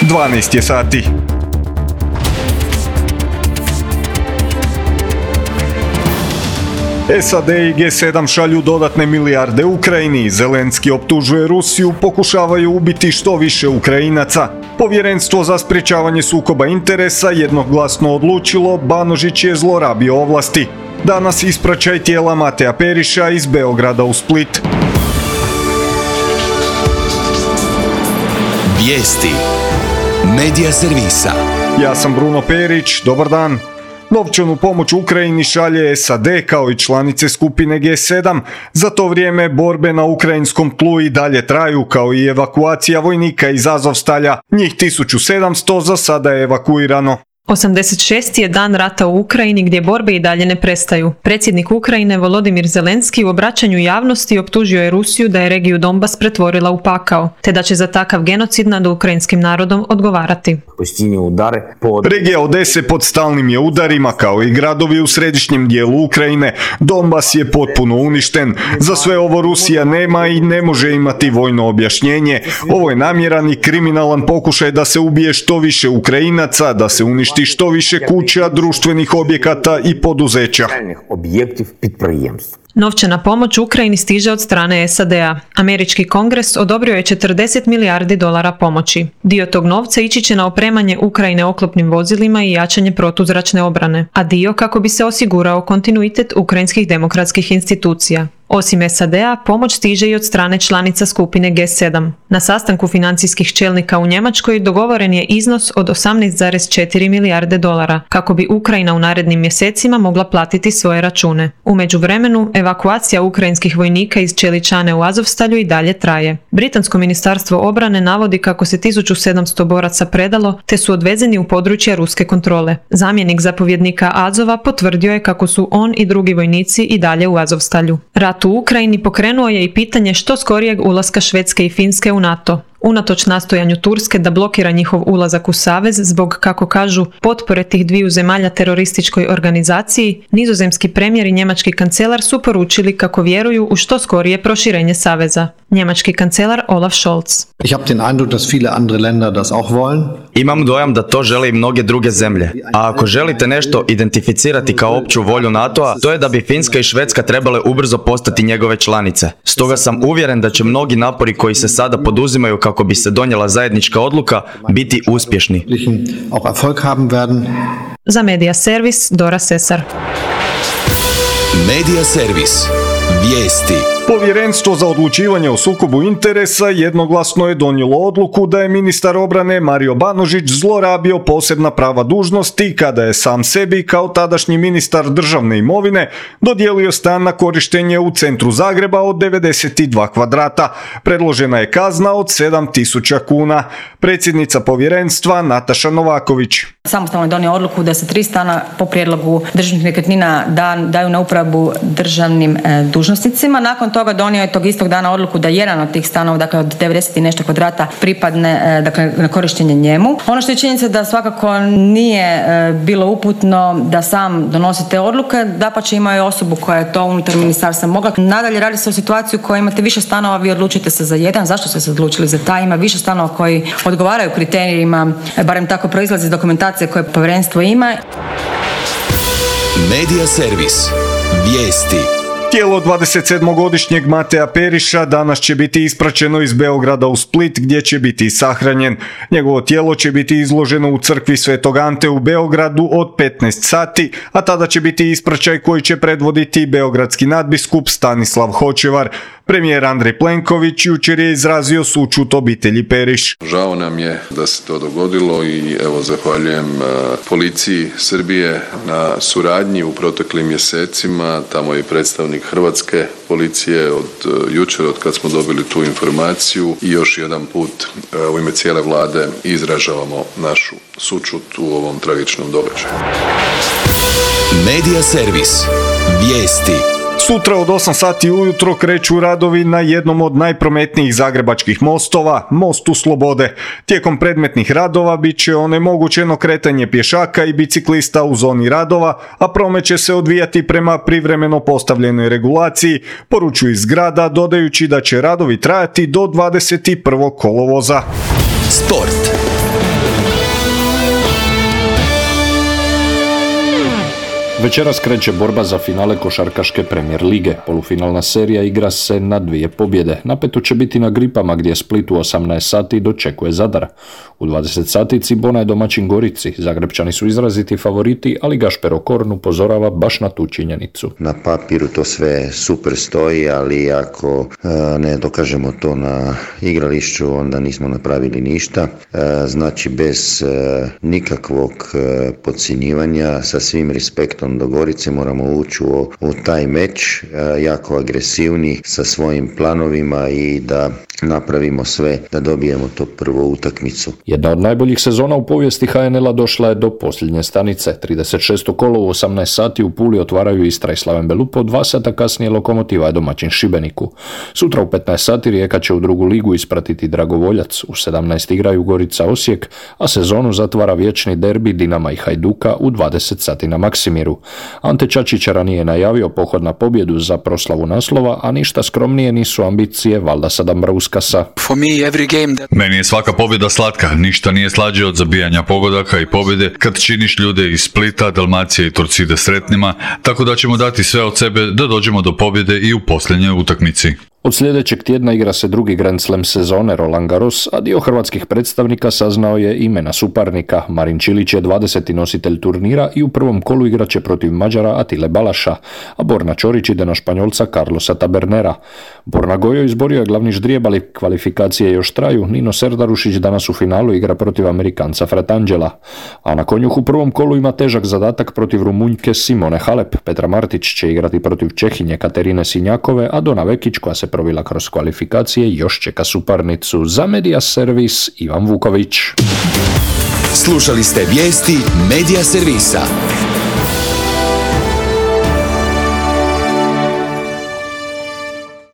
12 je sati. SAD i G7 šalju dodatne milijarde Ukrajini, Zelenski optužuje Rusiju, pokušavaju ubiti što više Ukrajinaca. Povjerenstvo za sprječavanje sukoba interesa jednoglasno odlučilo, Banožić je zlorabio ovlasti. Danas ispraćaj tijela Mateja Periša iz Beograda u Split. Vijesti Medija servisa. Ja sam Bruno Perić, dobar dan. Novčanu pomoć Ukrajini šalje SAD kao i članice skupine G7. Za to vrijeme borbe na ukrajinskom tlu i dalje traju, kao i evakuacija vojnika iz Azovstalja. Njih 1700 za sada je evakuirano. 86. je dan rata u Ukrajini gdje borbe i dalje ne prestaju. Predsjednik Ukrajine Volodimir Zelenski u obraćanju javnosti optužio je Rusiju da je regiju Donbas pretvorila u pakao, te da će za takav genocid nad ukrajinskim narodom odgovarati. Regija Odese pod stalnim je udarima, kao i gradovi u središnjem dijelu Ukrajine. Donbas je potpuno uništen. Za sve ovo Rusija nema i ne može imati vojno objašnjenje. Ovo je namjeran i kriminalan pokušaj da se ubije što više Ukrajinaca, da se uništi što više kuća, društvenih objekata i poduzeća. Novčana pomoć Ukrajini stiže od strane SAD-a. Američki kongres odobrio je 40 milijardi dolara pomoći. Dio tog novca ići će na opremanje Ukrajine oklopnim vozilima i jačanje protuzračne obrane, a dio kako bi se osigurao kontinuitet ukrajinskih demokratskih institucija. Osim SAD-a, pomoć stiže i od strane članica skupine G7. Na sastanku financijskih čelnika u Njemačkoj dogovoren je iznos od 18,4 milijarde dolara, kako bi Ukrajina u narednim mjesecima mogla platiti svoje račune. U međuvremenu, evakuacija ukrajinskih vojnika iz Čeličane u Azovstalju i dalje traje. Britansko ministarstvo obrane navodi kako se 1700 boraca predalo, te su odvezeni u područja ruske kontrole. Zamjenik zapovjednika Azova potvrdio je kako su on i drugi vojnici i dalje u Azovstalju. Rat u Ukrajini pokrenuo je i pitanje što skorijeg ulaska Švedske i Finske u NATO. Unatoč nastojanju Turske da blokira njihov ulazak u savez zbog, kako kažu, potpore tih dviju zemalja terorističkoj organizaciji, nizozemski premijer i njemački kancelar su poručili kako vjeruju u što skorije proširenje saveza. Njemački kancelar Olaf Scholz. Imam dojam da to žele i mnoge druge zemlje. A ako želite nešto identificirati kao opću volju NATO-a, to je da bi Finska i Švedska trebale ubrzo postati njegove članice. Stoga sam uvjeren da će mnogi napori koji se sada poduzimaju kako bi se donijela zajednička odluka biti uspješni. Za Medija servis Dora Sesar. Medija servis. Vijesti. Povjerenstvo za odlučivanje o sukobu interesa jednoglasno je donijelo odluku da je ministar obrane Mario Banožić zlorabio posebna prava dužnosti kada je sam sebi kao tadašnji ministar državne imovine dodijelio stan na korištenje u centru Zagreba od 92 kvadrata. Predložena je kazna od 7.000 kuna. Predsjednica povjerenstva Nataša Novaković. Samostalno je donio odluku da se 3 stana po prijedlogu državnih nekretnina daju na uporabu državnim dužnosnicima. Nakon toga donio je tog istog dana odluku da jedan od tih stanova, dakle od 90 i nešto kvadrata, pripadne na korištenje njemu. Ono što je činjenica da svakako nije bilo uputno da sam donosi te odluke, dapače imao je osobu koja je to unutar ministarstva mogla. Nadalje radi se o situaciji u kojoj imate više stanova, vi odlučite se za jedan. Zašto ste se odlučili za taj? Ima više stanova koji odgovaraju kriterijima, barem tako proizlazi iz dokumentacije koje povjerenstvo ima. Medija servis. Vijesti. Tijelo 27-godišnjeg Mateja Periša danas će biti ispraćeno iz Beograda u Split gdje će biti sahranjen. Njegovo tijelo će biti izloženo u crkvi Svetog Ante u Beogradu od 15 sati, a tada će biti ispraćaj koji će predvoditi beogradski nadbiskup Stanislav Hočevar. Premijer Andrej Plenković jučer je izrazio sućut obitelji Periš. Žao nam je da se to dogodilo i evo zahvaljujem policiji Srbije na suradnji u proteklim mjesecima. Tamo je predstavnik hrvatske policije od jučer, od kad smo dobili tu informaciju, i još jedan put u ime cijele vlade izražavamo našu sućut u ovom tragičnom događaju. Medija servis. Vijesti. Sutra od 8 sati ujutro kreću radovi na jednom od najprometnijih zagrebačkih mostova, Mostu Slobode. Tijekom predmetnih radova bit će onemogućeno kretanje pješaka i biciklista u zoni radova, a promet će se odvijati prema privremeno postavljenoj regulaciji, poručuju iz grada, dodajući da će radovi trajati do 21. kolovoza. Sport. Večeras kreće borba za finale košarkaške Premier lige. Polufinalna serija igra se na 2 pobjede. Napeto će biti na Gripama gdje Split u 18 sati dočekuje Zadar. U 20 sati Cibona je domaćin Gorici. Zagrebčani su izraziti favoriti, ali Gašper Okorn upozorava baš na tu činjenicu. Na papiru to sve super stoji, ali ako ne dokažemo to na igrališću, onda nismo napravili ništa. Znači bez nikakvog podcjenjivanja, sa svim respektom do Gorice moramo ući u taj meč jako agresivni sa svojim planovima i da napravimo sve da dobijemo to prvu utakmicu. Jedna od najboljih sezona u povijesti HNL-a došla je do posljednje stanice. 36. kolo u 18 sati u Puli otvaraju Istra i Slaven Belupo, 2 sata kasnije Lokomotiva je domaćin Šibeniku. Sutra u 15 sati Rijeka će u drugu ligu ispratiti Dragovoljac, u 17 igraju Gorica Osijek, a sezonu zatvara vječni derbi Dinama i Hajduka u 20 sati na Maksimiru. Ante Čačić ranije najavio pohod na pobjedu za proslavu naslova, a ništa skromnije nisu ambicije Valdasa Dambrauskasa. Meni je svaka pobjeda slatka, ništa nije slađe od zabijanja pogodaka i pobjede kad činiš ljude iz Splita, Dalmacije i Torcide sretnima, tako da ćemo dati sve od sebe da dođemo do pobjede i u posljednjoj utakmici. Od sljedećeg tjedna igra se drugi Grand Slam sezone Roland Garros, a dio hrvatskih predstavnika saznao je imena suparnika. Marin Čilić je 20. nositelj turnira i u prvom kolu igraće protiv Mađara Atile Balaša, a Borna Ćorić ide na Španjolca Carlosa Tabernera. Borna Gojo izborio je glavni ždrijeb, ali kvalifikacije još traju. Nino Serdarušić danas u finalu igra protiv Amerikanca Fratangela. A na konjuh u prvom kolu ima težak zadatak protiv Rumunjke Simone Halep. Petra Martić će igrati protiv Čehinje Katerine Sinjakove, a Dona Vekić, koja se provila kroz kvalifikacije, još čeka suparnicu. Za Media Servis Ivan Vuković. Slušali ste vijesti Media Servisa.